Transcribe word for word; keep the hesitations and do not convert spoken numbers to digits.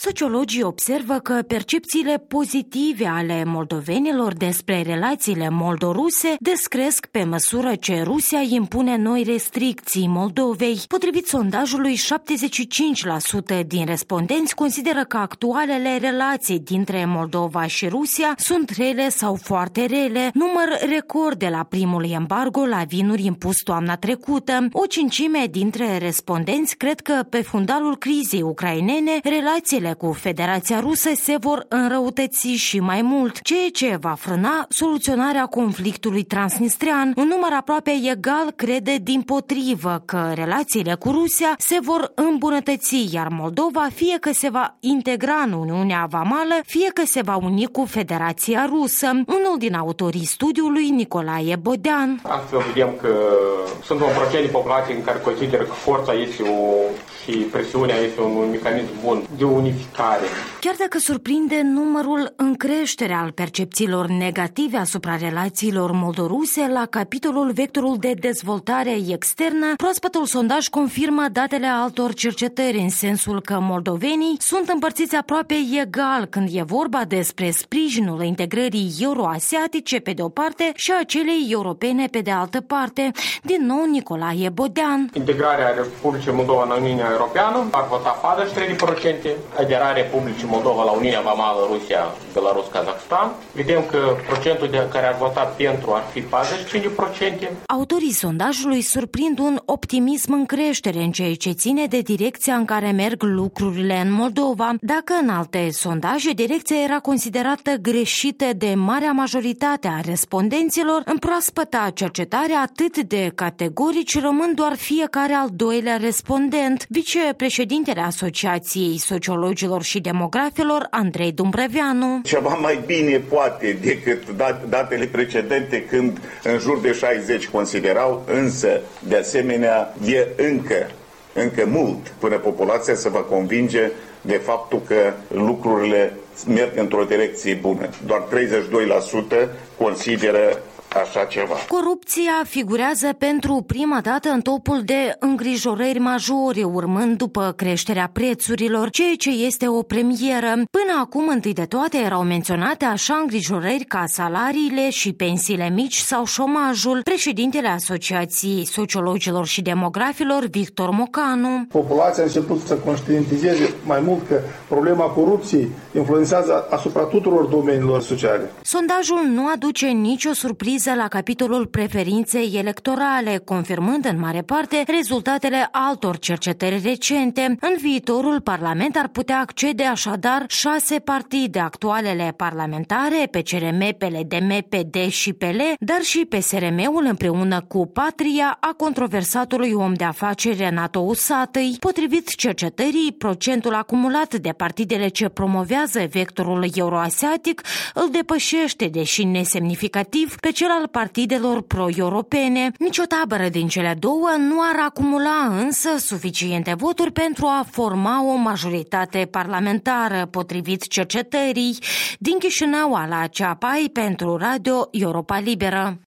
Sociologii observă că percepțiile pozitive ale moldovenilor despre relațiile moldoruse descresc pe măsură ce Rusia impune noi restricții Moldovei. Potrivit sondajului, șaptezeci și cinci la sută din respondenți consideră că actualele relații dintre Moldova și Rusia sunt rele sau foarte rele, număr record de la primul embargo la vinuri impus toamna trecută. O cincime dintre respondenți cred că pe fundalul crizei ucrainene, relațiile cu Federația Rusă se vor înrăutăți și mai mult, ceea ce va frâna soluționarea conflictului transnistrian. Un număr aproape egal crede dimpotrivă că relațiile cu Rusia se vor îmbunătăți, iar Moldova fie că se va integra în Uniunea Vamală, fie că se va uni cu Federația Rusă. Unul din autorii studiului, Nicolae Bodean. Astfel vedem că sunt un procent de populație în care consideră că forța este o și presiunea este un mecanism bun de unificare. Chiar dacă surprinde numărul în creștere al percepțiilor negative asupra relațiilor moldoruse la capitolul vectorul de dezvoltare externă, proaspătul sondaj confirmă datele altor cercetări în sensul că moldovenii sunt împărțiți aproape egal când e vorba despre sprijinul integrării euroasiatice pe de o parte și a celei europene pe de altă parte. Din nou, Nicolae Bodean. Integrarea Republicii Moldova în Uniunea Europeană ar vota patruzeci și trei la sută, aderarea Republicii Moldova la Uniunea Vamală, Rusia, Belarus, Kazakhstan. Vedem că procentul de care ar vota pentru ar fi patruzeci și cinci la sută. Autorii sondajului surprind un optimism în creștere în ceea ce ține de direcția în care merg lucrurile în Moldova. Dacă în alte sondaje direcția era considerată greșită de marea majoritate a respondenților, în proaspăta cercetare atât de categorici rămân doar fiecare al doilea respondent. Vicepreședintele Asociației Sociologilor și Demografilor, Andrei Dumbreveanu. Ceva mai bine poate decât datele precedente, când în jur de șaizeci considerau, însă de asemenea e încă, încă mult până populația se va convinge de faptul că lucrurile merg într-o direcție bună. Doar treizeci și doi la sută consideră așa ceva. Corupția figurează pentru prima dată în topul de îngrijorări majore, urmând după creșterea prețurilor, ceea ce este o premieră. Până acum, întâi de toate, erau menționate așa îngrijorări ca salariile și pensiile mici sau șomajul. Președintele Asociației Sociologilor și Demografilor, Victor Mocanu. Populația a început să conștientizeze mai mult că problema corupției influențează asupra tuturor domeniilor sociale. Sondajul nu aduce nicio surpriză la capitolul preferinței electorale, confirmând în mare parte rezultatele altor cercetări recente. În viitorul Parlament ar putea accede așadar șase partide, actualele parlamentare, P C R M, P L D M, P D și P L, dar și P S R M-ul împreună cu Patria a controversatului om de afaceri Renato Usatăi. Potrivit cercetării, procentul acumulat de partidele ce promovează vectorul euroasiatic îl depășește, deși nesemnificativ, pe cel al partidelor pro-europene. Nici o tabără din cele două nu ar acumula însă suficiente voturi pentru a forma o majoritate parlamentară, potrivit cercetării. Din Chișinău, Ala Ceapai pentru Radio Europa Liberă.